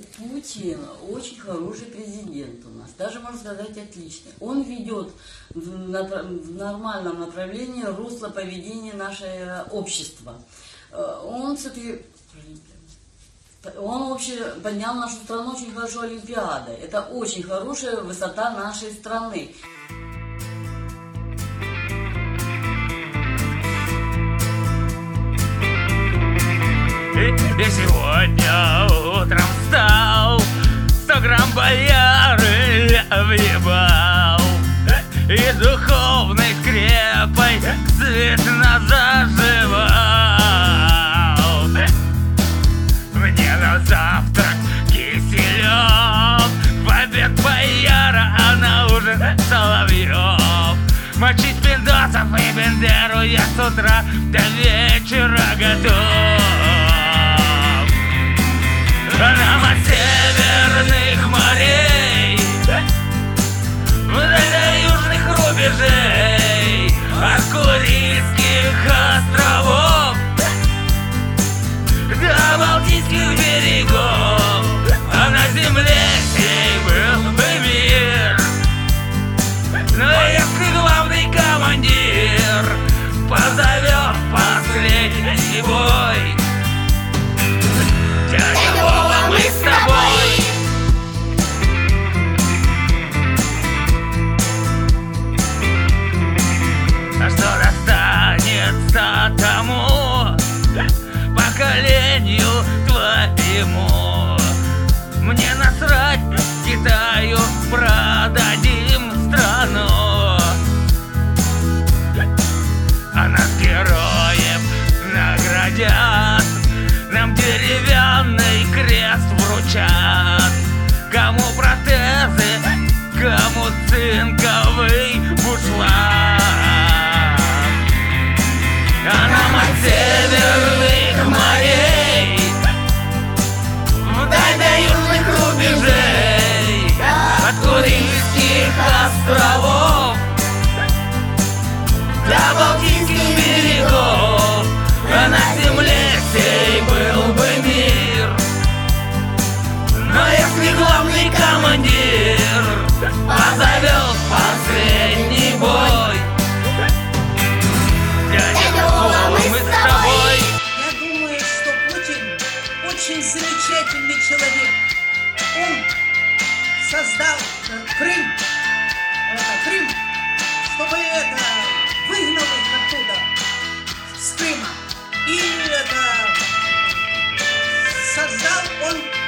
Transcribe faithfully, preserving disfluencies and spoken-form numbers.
Путин очень хороший президент у нас, даже, можно сказать, отличный. Он ведет в, направ... в нормальном направлении русло поведения нашего общества. Он, все-таки... Он вообще поднял нашу страну очень хорошо Олимпиадой. Это очень хорошая высота нашей страны. И сегодня утром встал, сто грамм бояры я въебал, и духовной скрепой свечно заживал. Мне на завтрак киселев, в обед бояра, а на ужин соловьев. Мочить пиндосов и бендеру я с утра до вечера готов. Нам от северных морей до южных рубежей, от Курильских островов до Балтийских берегов, а на земле сей был бы мир. Но если главный командир позовет последний бой, дядя Вова, мы с тобой. А что достанется тому поколению твоему? Мне насрать, Китаю продадим страну, а нас героев наградят, нам деревянный крест вручат. Кому протезы, кому цинковый бушлат. А нам от северных морей вдаль до южных рубежей, от Курильских островов до Балтийских берегов, а на земле сей был бы мир. Но если главный командир позовет последний бой, дядя Вова, мы с тобой. Я думаю, что Путин очень замечательный человек. Он создал Крым, это, Крым, чтобы это выгнал их оттуда, с Крыма. И это создал он